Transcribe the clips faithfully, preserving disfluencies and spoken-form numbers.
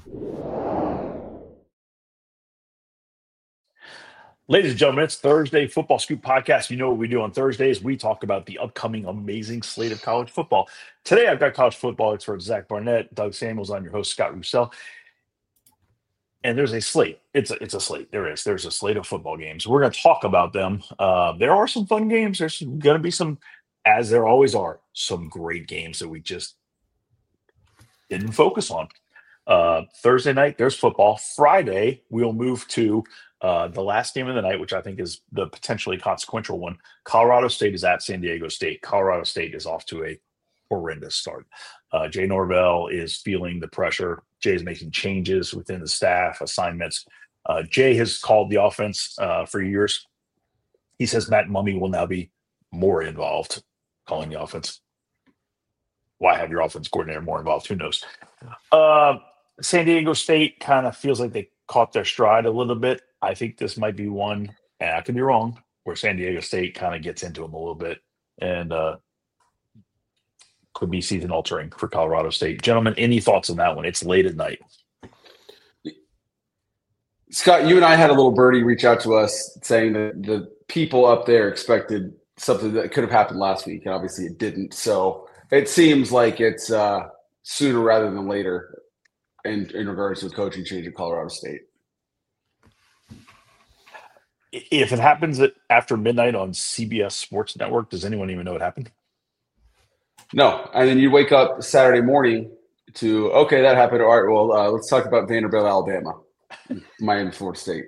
Ladies and gentlemen, it's Thursday Football Scoop Podcast. You know what we do on Thursdays? We talk about the upcoming amazing slate of college football. Today, I've got college football expert Zach Barnett, Doug Samuels. I'm your host, Scott Roussel. And there's a slate. It's a, it's a slate. There is. There's a slate of football games. We're going to talk about them. Uh, there are some fun games. There's going to be some, as there always are, some great games that we just didn't focus on. Uh, Thursday night, there's football. Friday, we'll move to uh, the last game of the night, which I think is the potentially consequential one. Colorado State is at San Diego State. Colorado State is off to a horrendous start. Uh, Jay Norvell is feeling the pressure. Jay is making changes within the staff, assignments. Uh, Jay has called the offense uh, for years. He says Matt Mummy will now be more involved calling the offense. Why have your offense coordinator more involved? Who knows? Uh, San Diego State kind of feels like they caught their stride a little bit. I think this might be one, and I could be wrong, where San Diego State kind of gets into them a little bit and uh, could be season altering for Colorado State. Gentlemen, any thoughts on that one? It's late at night. Scott, you and I had a little birdie reach out to us saying that the people up there expected something that could have happened last week, and obviously it didn't. So it seems like it's uh, sooner rather than later in, in regards to the coaching change at Colorado State. If it happens at, after midnight on C B S Sports Network, does anyone even know what happened? No. And then you wake up Saturday morning to, okay, that happened. All right, well, uh, let's talk about Vanderbilt, Alabama, Miami, Florida State.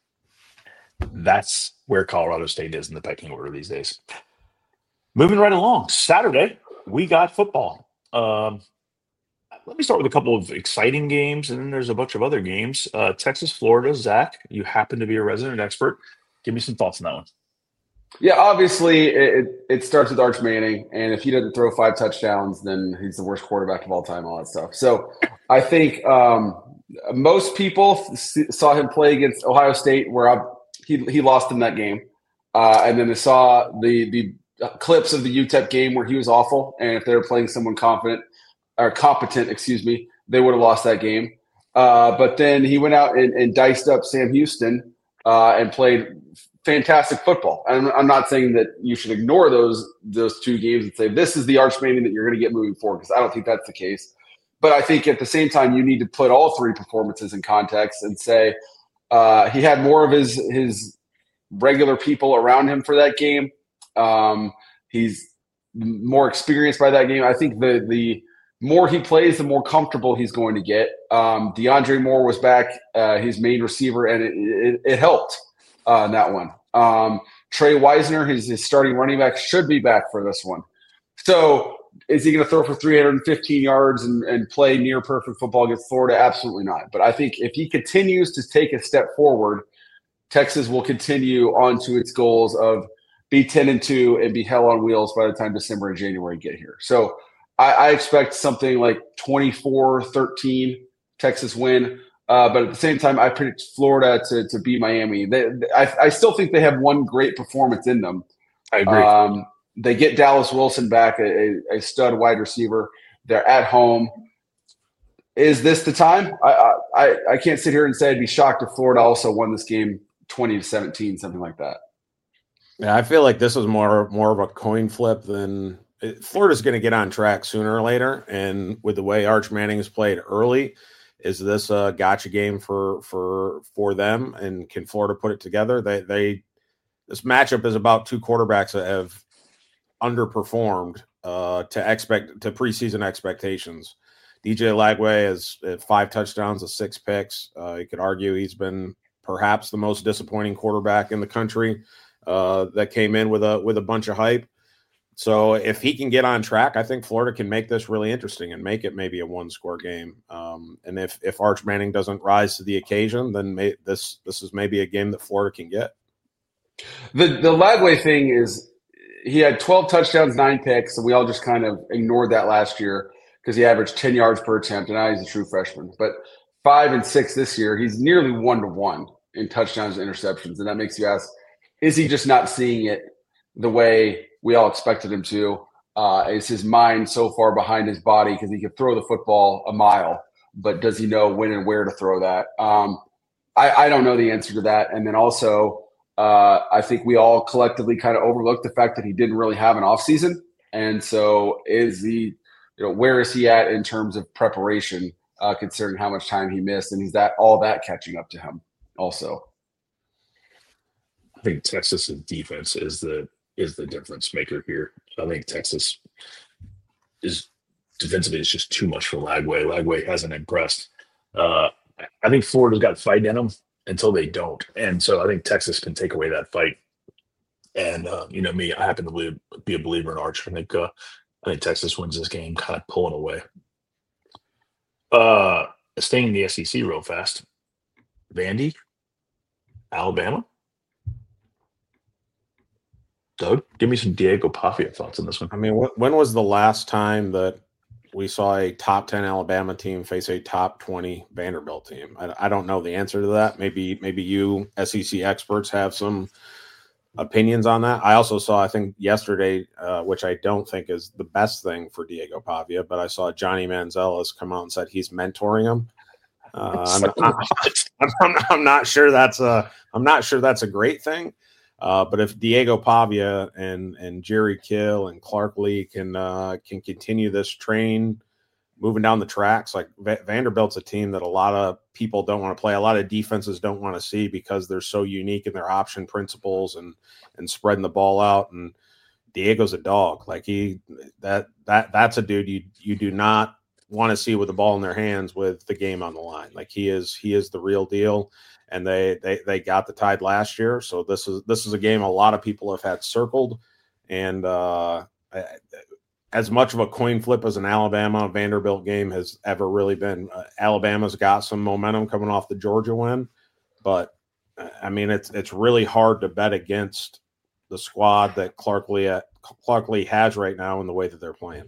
That's where Colorado State is in the pecking order these days. Moving right along, Saturday, we got football. Um, let me start with a couple of exciting games, and then there's a bunch of other games. Uh, Texas, Florida, Zach, you happen to be a resident expert. Give me some thoughts on that one. Yeah, obviously it, it starts with Arch Manning, and if he doesn't throw five touchdowns, then he's the worst quarterback of all time, all that stuff. So I think um, most people saw him play against Ohio State, where I, he he lost in that game, uh, and then they saw the the clips of the U T E P game where he was awful, and if they were playing someone confident or competent, excuse me, they would have lost that game. Uh, but then he went out and, and diced up Sam Houston uh, and played fantastic football. And I'm not saying that you should ignore those those two games and say this is the Arch Manning that you're going to get moving forward, because I don't think that's the case. But I think at the same time you need to put all three performances in context and say uh, he had more of his his regular people around him for that game. Um, he's more experienced by that game. I think the the more he plays, the more comfortable he's going to get. Um, DeAndre Moore was back, uh, his main receiver, and it, it, it helped uh, in that one. Um, Trey Wisner, his, his starting running back, should be back for this one. So is he going to throw for three hundred fifteen yards and, and play near perfect football against Florida? Absolutely not. But I think if he continues to take a step forward, Texas will continue on to its goals of be ten and two and be hell on wheels by the time December and January get here. So I, I expect something like twenty-four thirteen Texas win. Uh, but at the same time, I predict Florida to, to beat Miami. They, I, I still think they have one great performance in them. I agree. Um, they get Dallas Wilson back, a, a stud wide receiver. They're at home. Is this the time? I, I I can't sit here and say I'd be shocked if Florida also won this game twenty to seventeen, something like that. Yeah, I feel like this is more more of a coin flip than – Florida's going to get on track sooner or later, and with the way Arch Manning has played early, is this a gotcha game for for for them, and can Florida put it together? They they this matchup is about two quarterbacks that have underperformed uh, to expect to preseason expectations. D J Lagway has five touchdowns and six picks. Uh, you could argue he's been perhaps the most disappointing quarterback in the country uh, that came in with a with a bunch of hype. So if he can get on track, I think Florida can make this really interesting and make it maybe a one-score game. Um, and if if Arch Manning doesn't rise to the occasion, then may, this this is maybe a game that Florida can get. The the Lagway thing is he had twelve touchdowns, nine picks, and we all just kind of ignored that last year because he averaged ten yards per attempt, and now he's a true freshman. But five and six this year, he's nearly one to one in touchdowns and interceptions, and that makes you ask, is he just not seeing it the way we all expected him to? Uh, is his mind so far behind his body because he could throw the football a mile? but does he know when and where to throw that? Um, I, I don't know the answer to that. And then also, uh, I think we all collectively kind of overlooked the fact that he didn't really have an offseason. And so is he, you know, where is he at in terms of preparation, uh, considering how much time he missed? And is that all that catching up to him also? I think Texas's defense is the is the difference maker here. I think Texas is defensively is just too much for Lagway. Lagway hasn't impressed. Uh, I think Florida's got fight in them until they don't, and so I think Texas can take away that fight. And uh, you know me, I happen to believe, be a believer in Arch. I think uh, I think Texas wins this game, kind of pulling away. Uh, staying in the S E C real fast. Vandy, Alabama. Doug, give me some Diego Pavia thoughts on this one. I mean, wh- when was the last time that we saw a top ten Alabama team face a top twenty Vanderbilt team? I, I don't know the answer to that. Maybe maybe you S E C experts have some opinions on that. I also saw, I think yesterday, uh, which I don't think is the best thing for Diego Pavia, but I saw Johnny Manziel come out and said he's mentoring him. Uh, I'm, not, I'm, I'm, I'm not sure that's a I'm not sure that's a great thing. Uh, but if Diego Pavia and and Jerry Kill and Clark Lee can uh, can continue this train moving down the tracks, like v- Vanderbilt's a team that a lot of people don't want to play. A lot of defenses don't want to see because they're so unique in their option principles and and spreading the ball out. And Diego's a dog. Like he that that that's a dude you you do not want to see with the ball in their hands with the game on the line. Like he is he is the real deal. And they, they they got the Tide last year, so this is this is a game a lot of people have had circled. And uh, as much of a coin flip as an Alabama Vanderbilt game has ever really been, uh, Alabama's got some momentum coming off the Georgia win, but I mean it's it's really hard to bet against the squad that Clark Lee Clark Lee has right now in the way that they're playing.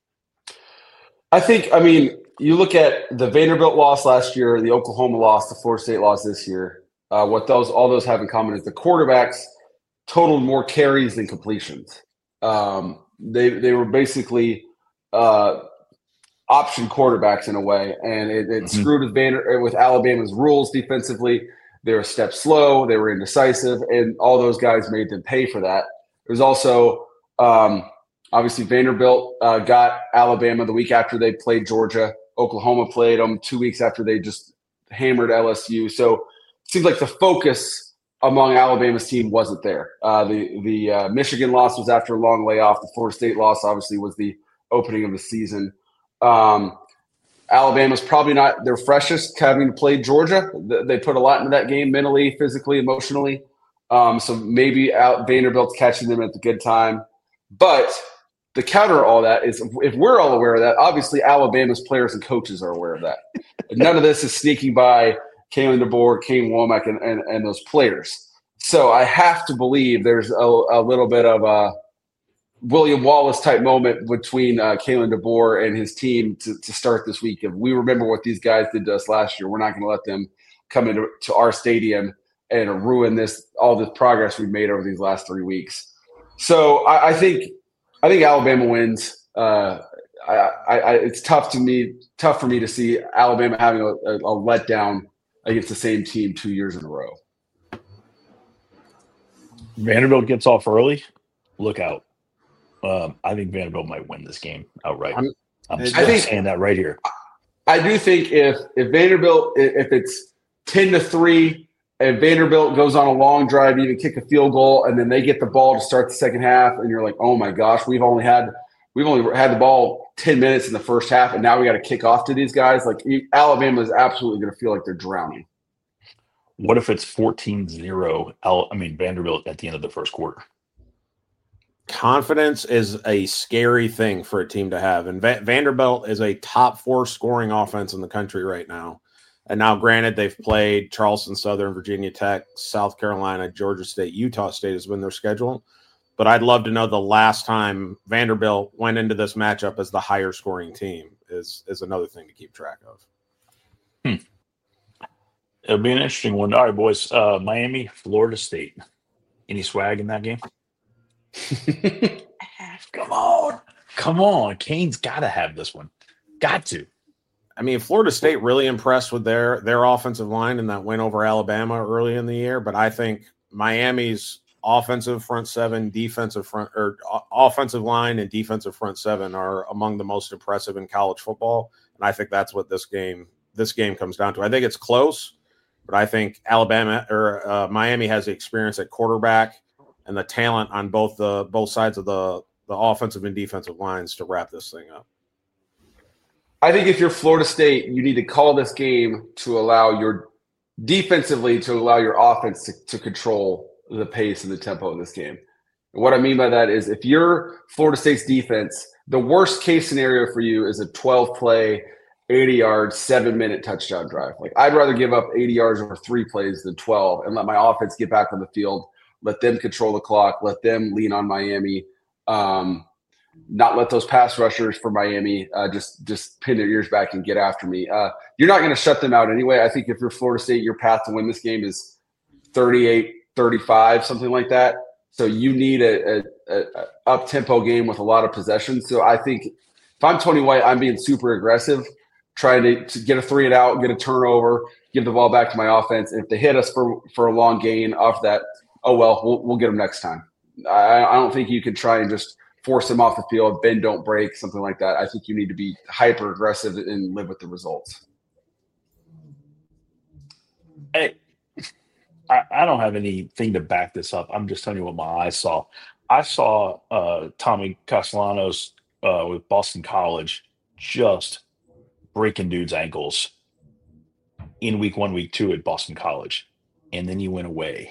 I think, I mean, you look at the Vanderbilt loss last year, the Oklahoma loss, the Florida State loss this year. Uh, what those all those have in common is the quarterbacks totaled more carries than completions. Um, they they were basically uh, option quarterbacks in a way, and it, it mm-hmm. screwed with Vander with Alabama's rules defensively. They were a step slow, they were indecisive, and all those guys made them pay for that. There's also um, obviously, Vanderbilt uh, got Alabama the week after they played Georgia. Oklahoma played them two weeks after they just hammered L S U. So it seems like the focus among Alabama's team wasn't there. Uh, the the uh, Michigan loss was after a long layoff. The Florida State loss obviously was the opening of the season. Um, Alabama's probably not their freshest having played Georgia. They put a lot into that game mentally, physically, emotionally. Um, so maybe out, Vanderbilt's catching them at the good time. But the counter to all that is if we're all aware of that, obviously Alabama's players and coaches are aware of that. None of this is sneaking by Kalen DeBoer, Kane Womack, and, and, and those players. So I have to believe there's a, a little bit of a William Wallace type moment between uh, Kalen DeBoer and his team to, to start this week. If we remember what these guys did to us last year, we're not going to let them come into to our stadium and ruin this all the progress we've made over these last three weeks. So I, I think – I think Alabama wins. Uh, I, I, it's tough to me, tough for me to see Alabama having a, a, a letdown against the same team two years in a row. Vanderbilt gets off early. Look out! Um, I think Vanderbilt might win this game outright. I'm, I'm I think, saying that right here. I do think if if Vanderbilt if it's ten to three. And Vanderbilt goes on a long drive, even kick a field goal, and then they get the ball to start the second half, and you're like, "Oh my gosh, we've only had we've only had the ball ten minutes in the first half, and now we got to kick off to these guys." Like Alabama is absolutely going to feel like they're drowning. What if it's fourteen zero? I mean Vanderbilt at the end of the first quarter. Confidence is a scary thing for a team to have, and Va- Vanderbilt is a top four scoring offense in the country right now. And now, granted, they've played Charleston Southern, Virginia Tech, South Carolina, Georgia State, Utah State has been their schedule. But I'd love to know the last time Vanderbilt went into this matchup as the higher scoring team is, is another thing to keep track of. Hmm. It'll be an interesting one. All right, boys. Uh, Miami, Florida State. Any swag in that game? Come on. Come on. Kane's got to have this one. Got to. I mean, Florida State really impressed with their their offensive line in that win over Alabama early in the year. But I think Miami's offensive front seven, defensive front or uh, offensive line and defensive front seven are among the most impressive in college football. And I think that's what this game this game comes down to. I think it's close, but I think Alabama or uh, Miami has the experience at quarterback and the talent on both the both sides of the the offensive and defensive lines to wrap this thing up. I think if you're Florida State, you need to call this game to allow your defensively to allow your offense to, to control the pace and the tempo of this game. And what I mean by that is if you're Florida State's defense, the worst case scenario for you is a twelve play, eighty yard, seven minute touchdown drive. Like I'd rather give up eighty yards over three plays than twelve and let my offense get back on the field, let them control the clock, let them lean on Miami. Um, not let those pass rushers for Miami uh, just just pin their ears back and get after me. Uh, you're not going to shut them out anyway. I think if you're Florida State, your path to win this game is thirty-eight thirty-five, something like that. So you need a, a, a up-tempo game with a lot of possession. So I think if I'm Tony White, I'm being super aggressive, trying to, to get a three and out, get a turnover, give the ball back to my offense. And if they hit us for, for a long gain off that, oh, well, we'll, we'll get them next time. I, I don't think you can try and just – force them off the field, bend, don't break, something like that. I think you need to be hyper aggressive and live with the results. Hey, I, I don't have anything to back this up. I'm just telling you what my eyes saw. I saw uh, Tommy Castellanos uh, with Boston College just breaking dudes' ankles in week one, week two at Boston College, and then he went away.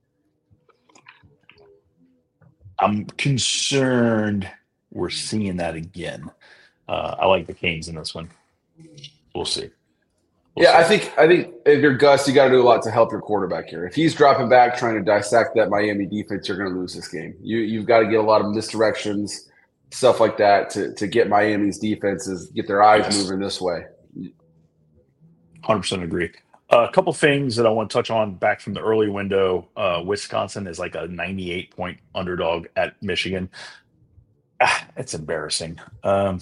I'm concerned we're seeing that again. Uh, I like the Canes in this one. We'll see. We'll yeah, see. I think I think if you're Gus, you got to do a lot to help your quarterback here. If he's dropping back trying to dissect that Miami defense, you're going to lose this game. You you've got to get a lot of misdirections, stuff like that, to to get Miami's defenses get their eyes Yes. moving this way. one hundred percent agree. Uh, a couple things that I want to touch on back from the early window. Uh, Wisconsin is like a ninety-eight point underdog at Michigan. Ah, it's embarrassing. Um,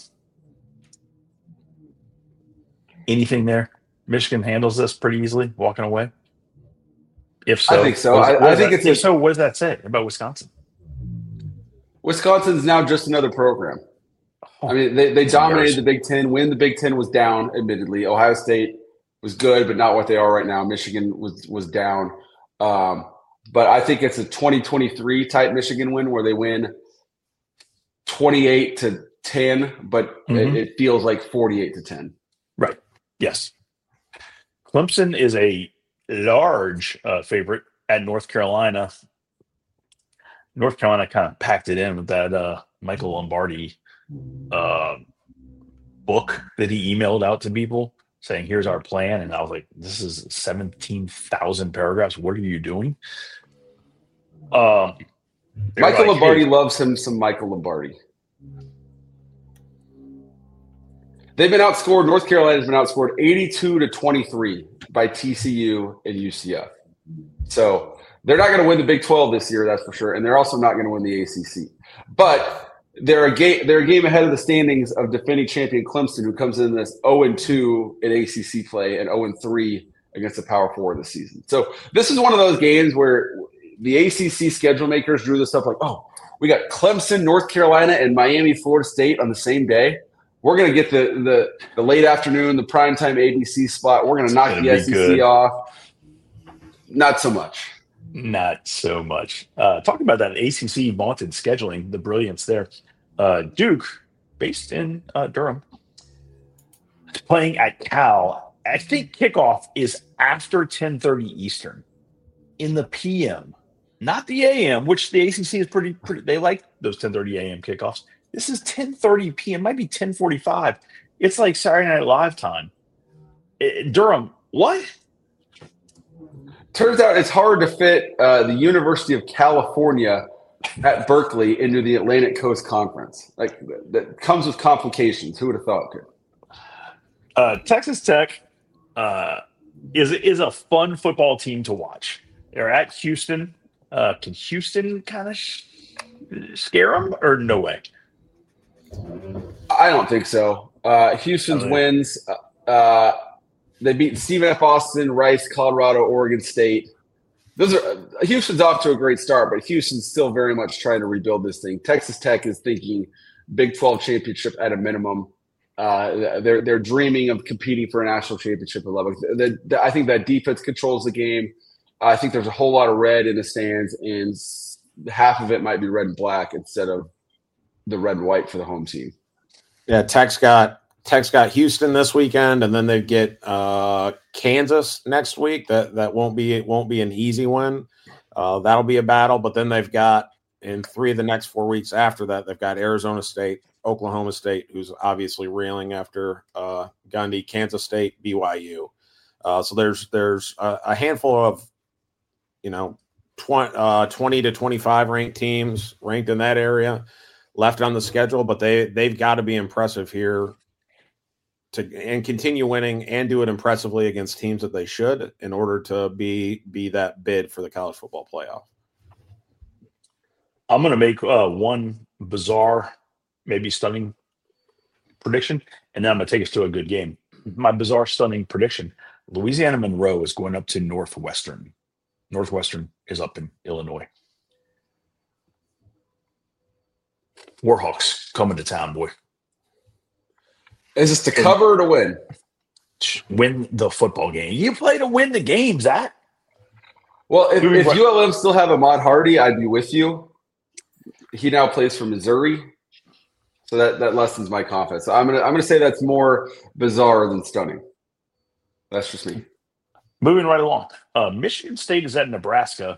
anything there? Michigan handles this pretty easily, walking away. If so, I think so. what does- I- what I does think that- it's if a- so. What does that say about Wisconsin? Wisconsin's now just another program. Oh, I mean, they, they it's dominated the embarrassing. Big Ten. When the Big Ten was down, admittedly, Ohio State was good, but not what they are right now. Michigan was was down. Um, but I think it's a twenty twenty-three type Michigan win where they win twenty-eight to ten, but Mhm. it, it feels like forty-eight to ten. Right. Yes. Clemson is a large uh, favorite at North Carolina. North Carolina kind of packed it in with that uh, Michael Lombardi uh, book that he emailed out to people saying, here's our plan. And I was like, this is seventeen thousand paragraphs. What are you doing? Um, they were Michael like, Lombardi hey, loves him some Michael Lombardi. They've been outscored. North Carolina's been outscored eighty-two to twenty-three by T C U and U C F. So they're not going to win the Big twelve this year, that's for sure, and they're also not going to win the A C C. But they're a game. They're a game ahead of the standings of defending champion Clemson, who comes in this zero and two in A C C play and zero and three against the Power Four this season. So this is one of those games where the A C C schedule makers drew this up like, oh, we got Clemson, North Carolina, and Miami, Florida State on the same day. We're going to get the, the the late afternoon, the primetime A B C spot. We're going to knock gonna the be S E C good. off. Not so much. Not so much. Uh, talking about that A C C vaunted scheduling, the brilliance there. Uh, Duke, based in uh, Durham, playing at Cal. I think kickoff is after ten thirty Eastern in the P M, not the A M, which the A C C is pretty, pretty they like those ten thirty A M kickoffs. This is ten thirty P M, might be ten forty-five. It's like Saturday Night Live time. Eh, Durham, what? Turns out it's hard to fit uh, the University of California at Berkeley into the Atlantic Coast Conference. Like that comes with complications. Who would have thought? Uh, Texas Tech uh, is is a fun football team to watch. They're at Houston. Uh, can Houston kind of sh- scare them, or no way? I don't think so. Uh, Houston's Okay. wins. Uh, Uh, they beat Stephen F. Austin, Rice, Colorado, Oregon State. Those are Houston's off to a great start, but Houston's still very much trying to rebuild this thing. Texas Tech is thinking Big twelve championship at a minimum. Uh, they're they're dreaming of competing for a national championship at Lubbock. The, the, I think that defense controls the game. I think there's a whole lot of red in the stands, and half of it might be red and black instead of the red and white for the home team. Yeah, Tech's got Tech's got Houston this weekend, and then they get uh, Kansas next week. That that won't be it won't be an easy one. Uh, that'll be a battle. But then they've got in three of the next four weeks after that, they've got Arizona State, Oklahoma State, who's obviously reeling after uh, Gundy, Kansas State, B Y U. Uh, so there's there's a, a handful of you know twenty, uh, twenty to twenty-five ranked teams ranked in that area left on the schedule, but they they've got to be impressive here to and continue winning and do it impressively against teams that they should in order to be be that bid for the college football playoff. I'm going to make uh, one bizarre, maybe stunning prediction, and then I'm going to take us to a good game. My bizarre, stunning prediction: Louisiana Monroe is going up to Northwestern. Northwestern is up in Illinois. Warhawks coming to town, boy. Is this to cover or to win? Win the football game. You play to win the game, Zach. Well, if, if U L M still have Ahmad Hardy, I'd be with you. He now plays for Missouri, so that, that lessens my confidence. So I'm gonna I'm gonna say that's more bizarre than stunning. That's just me. Moving right along, uh, Michigan State is at Nebraska.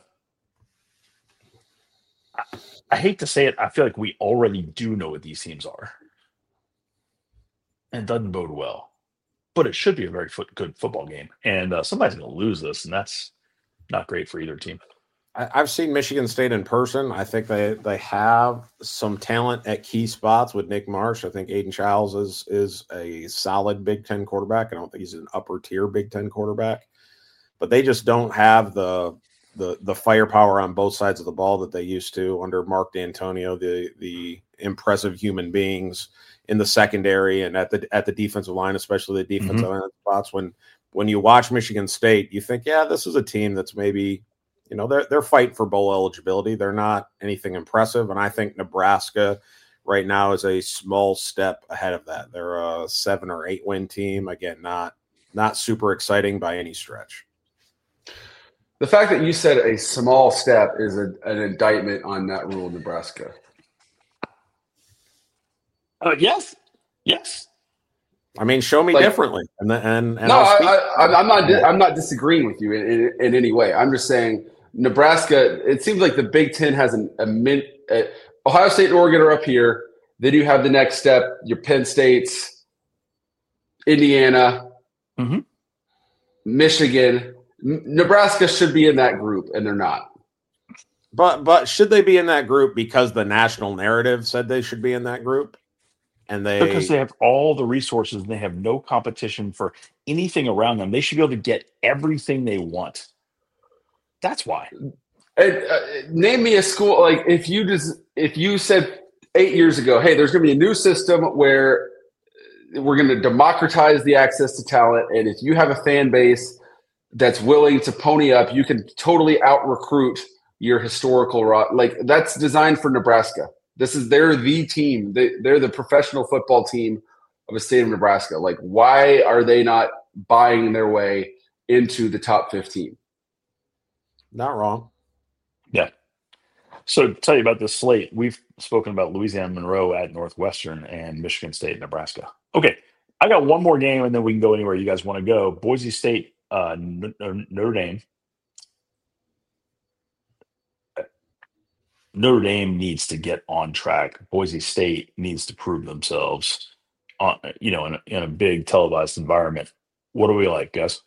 I, I hate to say it, I feel like we already do know what these teams are, and it doesn't bode well. But it should be a very foot, good football game, and uh, somebody's going to lose this, and that's not great for either team. I've seen Michigan State in person. I think they, they have some talent at key spots with Nick Marsh. I think Aiden Childs is is a solid Big Ten quarterback. I don't think he's an upper tier Big Ten quarterback, but they just don't have the the the firepower on both sides of the ball that they used to under Mark D'Antonio. The the impressive human beings in the secondary and at the at the defensive line, especially the defensive mm-hmm. line spots. When when you watch Michigan State, you think, yeah, this is a team that's maybe. You know, they're they're fighting for bowl eligibility. They're not anything impressive, and I think Nebraska right now is a small step ahead of that. They're a seven or eight win team. Again, not not super exciting by any stretch. The fact that you said a small step is a, an indictment on that rule in Nebraska. Uh, yes, yes. I mean, show me like, differently, and and, and no, I, I, I'm not. I'm not disagreeing with you in, in, in any way. I'm just saying. Nebraska, it seems like the Big Ten has an, a mint. Uh, Ohio State and Oregon are up here. Then you have the next step, your Penn States, Indiana, mm-hmm. Michigan. N- Nebraska should be in that group, and they're not. But but should they be in that group because the national narrative said they should be in that group? And they because they have all the resources and they have no competition for anything around them. They should be able to get everything they want. That's why. And, uh, name me a school like if you just if you said eight years ago, hey, there's going to be a new system where we're going to democratize the access to talent, and if you have a fan base that's willing to pony up, you can totally out recruit your historical ro- like that's designed for Nebraska. This is they're the team. They, they're the professional football team of the state of Nebraska. Like, why are they not buying their way into the top fifteen? Not wrong. Yeah. So to tell you about this slate, we've spoken about Louisiana Monroe at Northwestern and Michigan State, Nebraska. Okay. I got one more game and then we can go anywhere you guys want to go. Boise State, uh, Notre Dame. Notre Dame needs to get on track. Boise State needs to prove themselves on, you know, in a, in a big televised environment. What do we like, guys?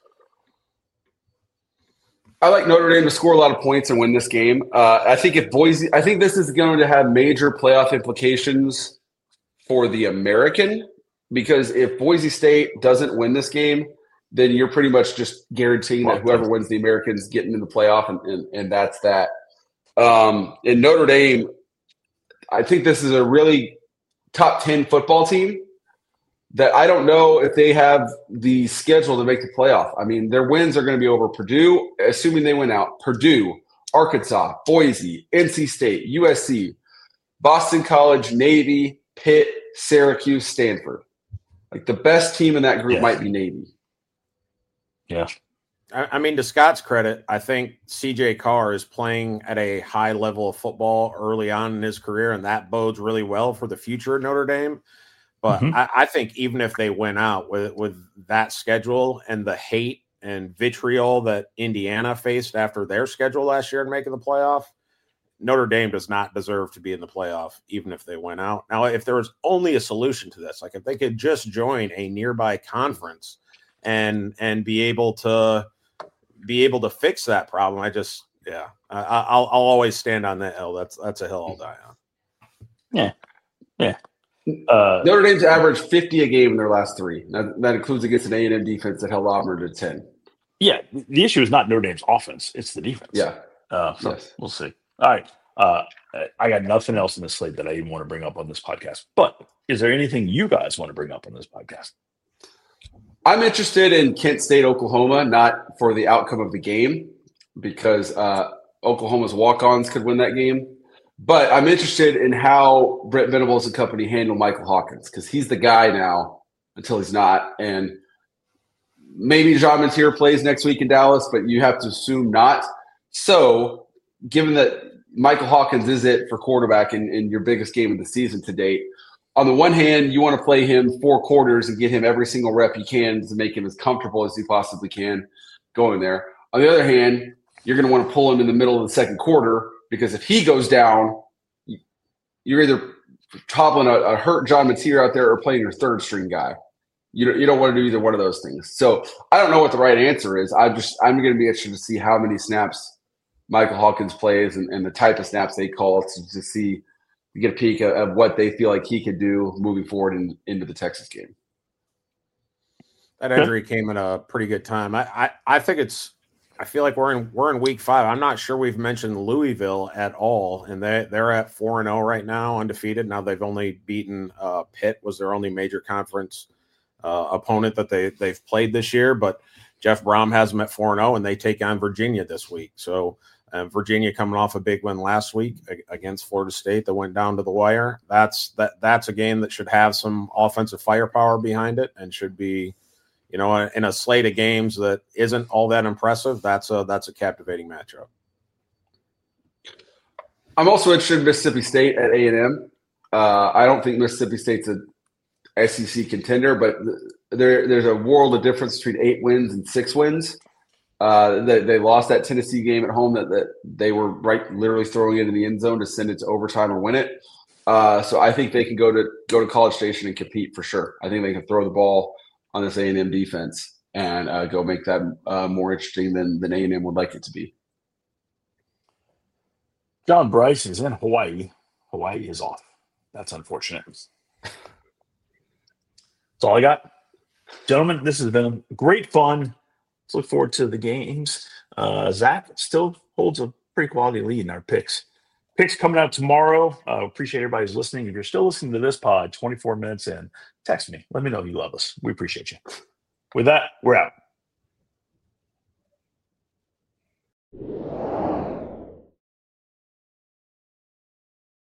I like Notre Dame to score a lot of points and win this game. Uh, I think if Boise, I think this is going to have major playoff implications for the American, because if Boise State doesn't win this game, then you're pretty much just guaranteeing that whoever wins the American's getting in the playoff, and, and, and that's that. Um, in Notre Dame, I think this is a really top ten football team. that I don't know if they have the schedule to make the playoff. I mean, their wins are going to be over Purdue, assuming they win out. Purdue, Arkansas, Boise, N C State, U S C, Boston College, Navy, Pitt, Syracuse, Stanford. Like the best team in that group Yeah. might be Navy. Yeah. I, I mean, to Scott's credit, I think C J Carr is playing at a high level of football early on in his career, and that bodes really well for the future of Notre Dame. But Mhm. I, I think even if they went out with, with that schedule and the hate and vitriol that Indiana faced after their schedule last year in making the playoff, Notre Dame does not deserve to be in the playoff, even if they went out. Now, if there was only a solution to this, like if they could just join a nearby conference and and be able to be able to fix that problem, I just yeah, I, I'll I'll always stand on that hill. That's that's a hill I'll die on. Yeah, yeah. Uh, Notre Dame's averaged fifty a game in their last three. That, that includes against an A and M defense that held Auburn to ten. yeah, the issue is not Notre Dame's offense; it's the defense. Yeah. Uh, so Yes. we'll see. All right. Uh, I got nothing else in this slate that I even want to bring up on this podcast. But is there anything you guys want to bring up on this podcast? I'm interested in Kent State, Oklahoma, not for the outcome of the game, because uh, Oklahoma's walk-ons could win that game. But I'm interested in how Brent Venables and company handle Michael Hawkins, because he's the guy now until he's not. And maybe Jean Montier plays next week in Dallas, but you have to assume not. So given that Michael Hawkins is it for quarterback in, in your biggest game of the season to date, on the one hand, you want to play him four quarters and get him every single rep you can to make him as comfortable as you possibly can going there. On the other hand, you're going to want to pull him in the middle of the second quarter, because if he goes down, you're either toppling a, a hurt John Mateer out there or playing your third string guy. You don't, you don't want to do either one of those things. So I don't know what the right answer is. I just I'm going to be interested to see how many snaps Michael Hawkins plays and, and the type of snaps they call to, to see to get a peek of, of what they feel like he could do moving forward in, into the Texas game. That injury came at a pretty good time. I, I, I think it's I feel like we're in we're in week five. I'm not sure we've mentioned Louisville at all, and they they're at four and zero right now, undefeated. Now they've only beaten uh, Pitt, was their only major conference uh, opponent that they they've played this year. But Jeff Brom has them at four and zero, and they take on Virginia this week. So uh, Virginia coming off a big win last week against Florida State that went down to the wire. That's that that's a game that should have some offensive firepower behind it and should be, you know, in a slate of games that isn't all that impressive. That's a that's a captivating matchup. I'm also interested in Mississippi State at A and M. Uh, I don't think Mississippi State's a S E C contender, but there there's a world of difference between eight wins and six wins. Uh, they, they lost that Tennessee game at home that, that they were right literally throwing it in the end zone to send it to overtime or win it. Uh, so I think they can go to go to College Station and compete for sure. I think they can throw the ball on this A and M defense and uh, go make that uh, more interesting than than A and M would like it to be. John Bryce is in Hawaii. Hawaii is off. That's unfortunate. That's all I got. Gentlemen, this has been great fun. Let's look forward to the games. Uh, Zach still holds a pretty quality lead in our picks. Picks coming out tomorrow. Uh, appreciate everybody who's listening. If you're still listening to this pod twenty-four minutes in, text me. Let me know you love us. We appreciate you. With that, we're out.